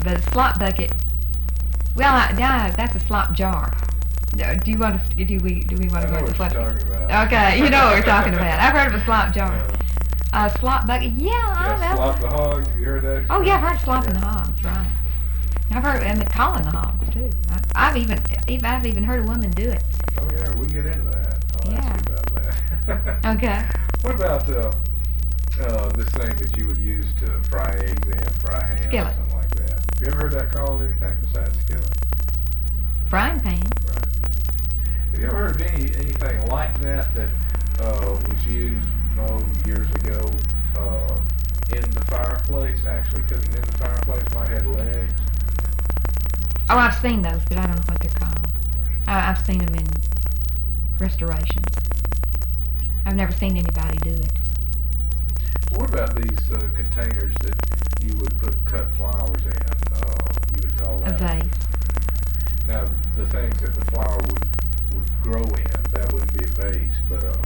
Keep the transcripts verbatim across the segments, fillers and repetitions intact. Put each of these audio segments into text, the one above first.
But a slop bucket, well, I, now that's a slop jar. No, Do you want to, do we, do we want I to know go what into you're what? talking about. Okay, you know what we're talking about. I've heard of a slop jar. Uh, A slop bucket, yeah, I've, yeah, I've- slop the hogs, have you heard that? Oh yeah, I've heard expression? slopping the Yeah. hogs, right. I've heard, and the calling the hogs too. I, I've even, even, I've even heard a woman do it. Oh yeah, we can get into that. I'll ask Yeah. you about that. Okay. What about uh, uh, this thing that you would use to fry eggs in, fry ham, Skillet. something like that? Have you ever heard that called anything besides skillet? Frying pan. Right. Have you ever heard of any anything like that that uh, was used oh, years ago uh, in the fireplace, actually cooking in the fireplace? Might have legs. Oh, I've seen those, but I don't know what they're called. I, I've seen them in restorations. I've never seen anybody do it. What about these uh, containers that you would put cut flowers in? Uh, you would call A that. vase. Now, the things that the flower would would grow in, that wouldn't be a vase, but uh,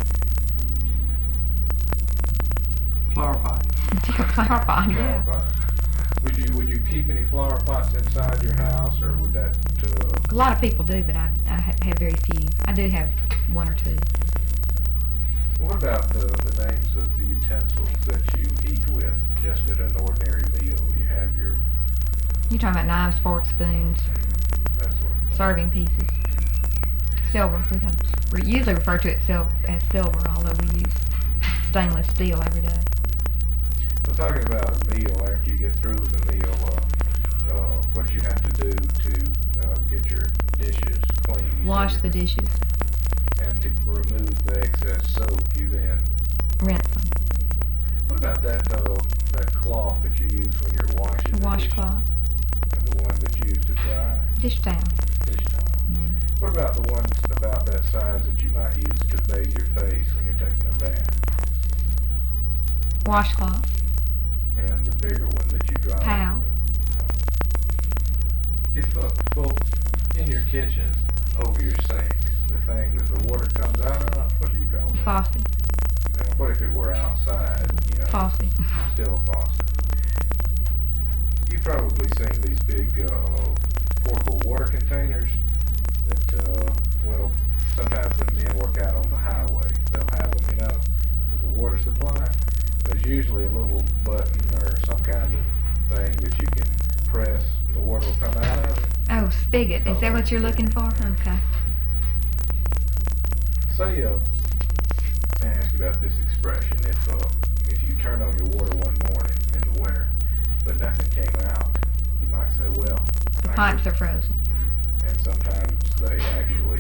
Flower pot. Flower pot, flower yeah. pot. Would you would you keep any flower pots inside your house, or would that? Uh, A lot of people do, but I, I ha- have very few. I do have one or two. what about the the names of the utensils that you eat with, just at an ordinary meal? You have your You're talking about knives, forks, spoons, that sort of thing. serving pieces. Silver. We have, we usually refer to it sil- as silver, although we use stainless steel every day. So talking about a meal, after you get through with the meal, uh, uh, what you have to do to uh, get your dishes clean. You Wash said- the dishes. And to remove the excess soap, you then. Rinse them. What about that uh, that cloth that you use when you're washing A the dishes? washcloth. And the one that you use to dry? Dish towel. Dish towel. Yeah. What about the ones about that size that you might use to bathe your face when you're taking a bath? Washcloth. And the bigger one that you dry Towel. with? If, uh, well, in your kitchen, over your sink, the thing that the water comes out of, what do you call that? Faucet. Uh, what if it were outside, you know? Faucet. Still a faucet. You've probably seen these big uh, portable water containers that, uh, well, sometimes when men work out on the highway, they'll have them, you know, as a water supply. There's usually a little button or some kind of thing that you can press and the water will come out of it. Oh, spigot. Is that what you're looking for? Okay. Say, uh, let me ask you about this expression. If, uh, if you turn on your water one morning in the winter, but nothing came out, you might say, well, The I pipes could- are frozen. and sometimes they actually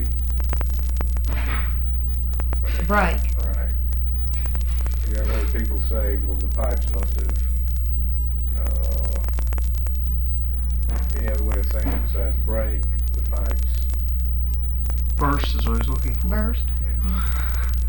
when they- Break. Right. You ever heard people say, well, the pipes must have, uh, any other way of saying it besides break, the pipes, Burst is what I was looking for. Burst. yeah.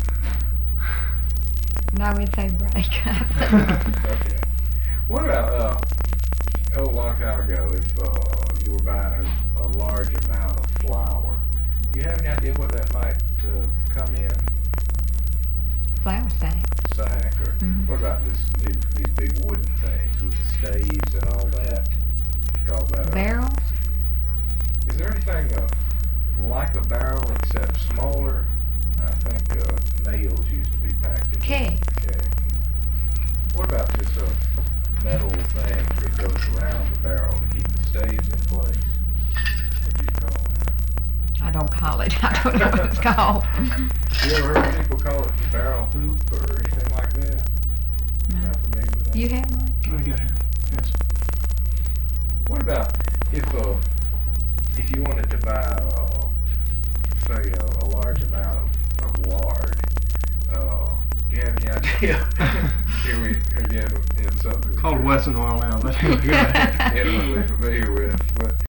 No, we'd say break. Okay. What about, uh, oh, a long time ago, if, uh, you were buying a, a large amount of flour, do you have any idea what that might, uh, come in? Flour sack. Sack, or Mhm. what about this, these, these big wooden things with the staves and all that? Call that a Barrels. Is there anything uh, like a barrel except smaller? I think uh, nails used to be packed in. Keg. Keg. What about this uh, metal thing that goes around the barrel to keep the staves in place? What do you call that? I don't call it. I don't know what it's called. You ever heard people call it the barrel hoop or anything like that? No. Not familiar with that? You have one? I got here. Yes. What about if uh, if you wanted to buy, uh, say, a, a large amount of, of lard? Uh, do you have any idea? Here we again in something that Called you're Wesson oil now, but anyway, go ahead. intimately familiar with. But